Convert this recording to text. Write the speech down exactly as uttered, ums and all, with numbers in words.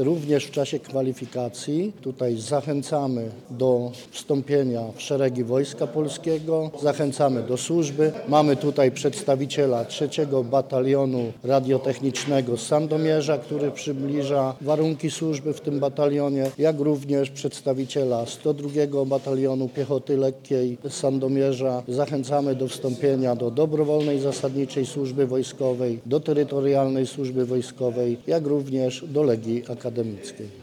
również w czasie kwalifikacji. Tutaj zachęcamy do wstąpienia w szeregi Wojska Polskiego, zachęcamy do służby. Mamy tutaj przedstawiciela trzeciego Batalionu Radiotechnicznego z Sandomierza, który przybliża warunki służby w tym batalionie, jak również przedstawiciela sto drugiego Batalionu Piechoty Lekkiej z Sandomierza. Zachęcamy do wstąpienia do dobrowolnej zasadniczej służby wojskowej, do terytorialnej służby wojskowej, jak również do Legii Akademickiej.